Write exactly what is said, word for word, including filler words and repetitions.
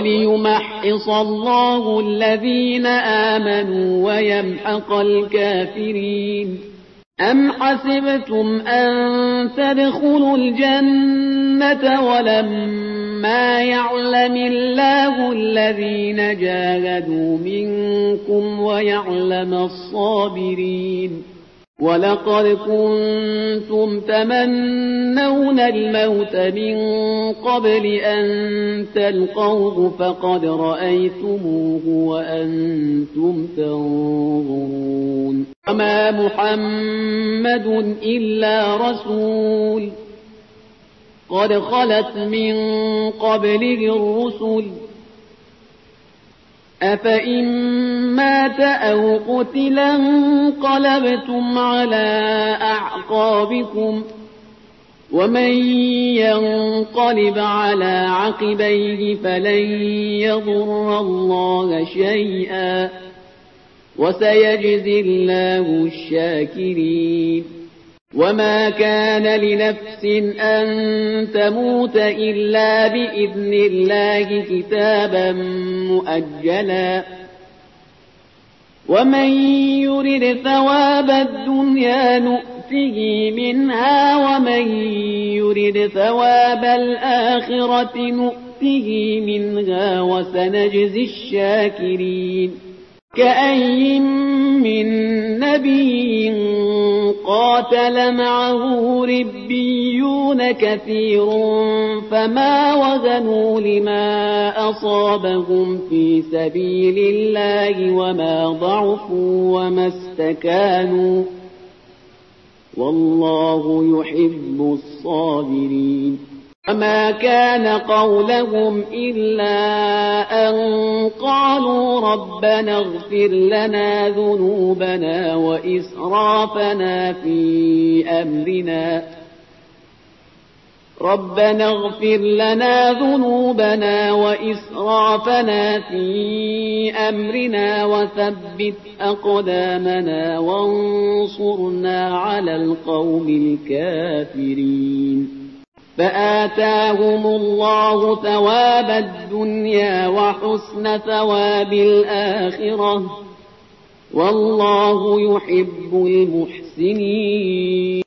وليمحص الله الذين آمنوا ويمحق الكافرين. أم حسبتم أن تدخلوا الجنة ولما يعلم الله الذين جاهدوا منكم ويعلم الصابرين؟ ولقد كنتم تمنون الموت من قبل أن تلقوه فقد رأيتموه وأنتم تنظرون. وما محمد إلا رسول قد خلت من قبله الرسل أفإن مات أو قتل انقلبتم على أعقابكم ومن ينقلب على عقبيه فلن يضر الله شيئا وسيجزي الله الشاكرين. وما كان لنفس أن تموت إلا بإذن الله كتابا مؤجلا ومن يرد ثواب الدنيا نؤته منها ومن يرد ثواب الآخرة نؤته منها وسنجزي الشاكرين. كأي من نبي قاتل معه ربيون كثير فما وهنوا لما أصابهم في سبيل الله وما ضعفوا وما استكانوا والله يحب الصابرين. وما كان قولهم إلا أن قالوا ربنا اغفر لنا ذنوبنا وإسرافنا في أمرنا ربنا اغفر لنا ذنوبنا وإسرافنا في أمرنا وثبت أقدامنا وانصرنا على القوم الكافرين. فآتاهم الله ثواب الدنيا وحسن ثواب الآخرة والله يحب المحسنين.